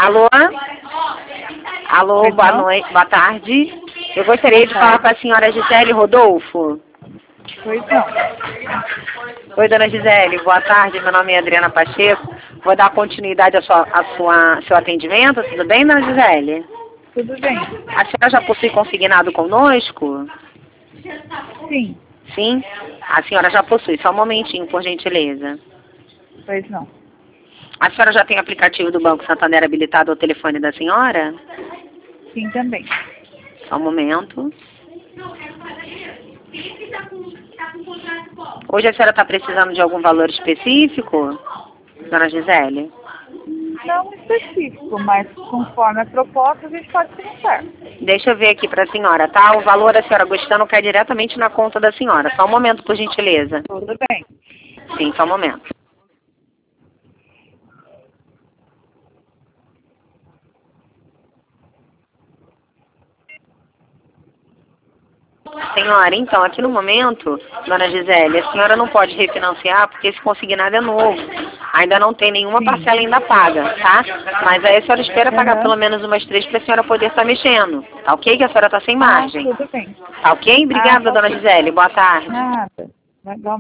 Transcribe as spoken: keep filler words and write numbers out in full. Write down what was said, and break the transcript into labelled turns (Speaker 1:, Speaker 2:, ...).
Speaker 1: Alô? Alô, boa noite, boa tarde. Eu gostaria de falar com a senhora Gisele Rodolfo.
Speaker 2: Pois não.
Speaker 1: Oi, dona Gisele, boa tarde. Meu nome é Adriana Pacheco. Vou dar continuidade ao sua, à sua, seu atendimento. Tudo bem, dona Gisele?
Speaker 2: Tudo bem.
Speaker 1: A senhora já possui consignado conosco?
Speaker 2: Sim.
Speaker 1: Sim? A senhora já possui. Só um momentinho, por gentileza.
Speaker 2: Pois não.
Speaker 1: A senhora já tem o aplicativo do Banco Santander habilitado ao telefone da senhora?
Speaker 2: Sim, também.
Speaker 1: Só um momento. Hoje a senhora está precisando de algum valor específico, dona Gisele?
Speaker 2: Não específico, mas conforme a proposta a gente pode pensar.
Speaker 1: Deixa eu ver aqui para a senhora, tá? O valor da senhora gostando cai diretamente na conta da senhora. Só um momento, por gentileza.
Speaker 2: Tudo bem.
Speaker 1: Sim, só um momento. Senhora, então, aqui no momento, dona Gisele, a senhora não pode refinanciar porque esse consignado é novo. Ainda não tem nenhuma
Speaker 2: Sim.
Speaker 1: parcela ainda paga, tá? Mas aí a senhora espera pagar
Speaker 2: Uhum.
Speaker 1: pelo menos umas três para a senhora poder estar mexendo. Tá ok? Que a senhora está sem
Speaker 2: Ah,
Speaker 1: margem.
Speaker 2: tudo bem.
Speaker 1: Tá ok? Obrigada,
Speaker 2: Ah, tá
Speaker 1: dona
Speaker 2: ok.
Speaker 1: Gisele. Boa tarde.
Speaker 2: Nada. Vai dar